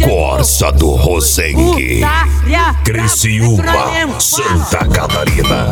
Corsa do Rosengue, Criciúma, Santa Catarina.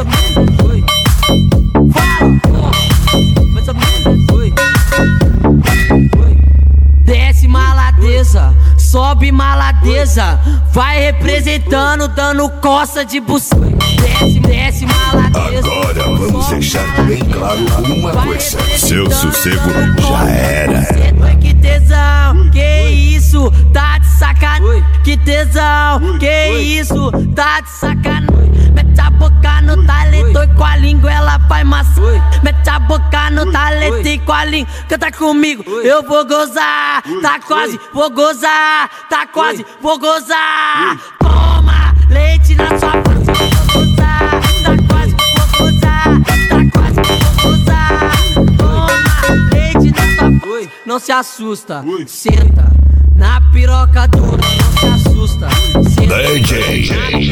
Desce maladeza, sobe maladeza, vai representando, dando coça de buceta. Desce maladeza. Agora vamos deixar bem claro uma coisa: seu sossego já era. Que tesão, que isso, tá de sacanagem. Que tesão, que isso, tá de sacanagem. Mete a boca no talento e com a língua ela vai maçã. Mete a boca no talento e com a língua canta comigo, eu vou gozar. Tá quase, vou gozar. Tá quase, vou gozar. Toma leite na sua face, vou gozar. Tá quase, vou gozar. Tá quase, vou gozar. Toma leite na sua face. Não se assusta, senta na piroca dura, não se assusta. DJ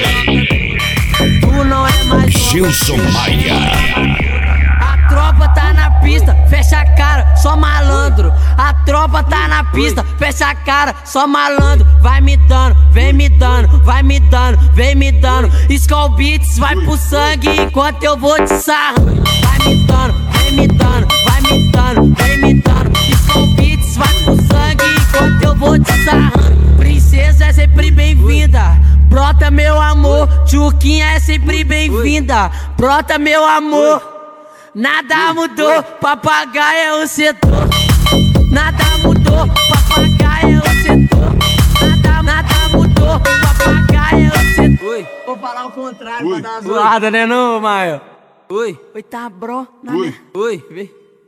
Tu não é mais Gilson Maia. A tropa tá na pista, fecha a cara, só malandro. A tropa tá na pista, fecha a cara, só malandro. Vai me dando, vem me dando, vai me dando, vem me dando. Skull Beats vai pro sangue enquanto eu vou te sarrando. Vai me dando, vem me dando, vai me dando, vem me dando. Skull Beats vai pro sangue enquanto eu vou te sarrando. Princesa é sempre bem-vinda, brota meu amor. Tchuquinha é sempre bem-vinda, brota meu amor. Nada mudou, papagaio é o setor. Nada mudou, papagaio é o setor. Nada mudou, papagaio é o setor. Oi, vou falar o contrário pra dar uma zoada, né não, Maio? Oi, tá bro, oi, vem.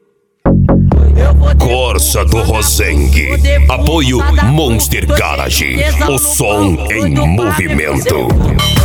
Corsa do Rosengue, apoio Monster Garage, o som em movimento.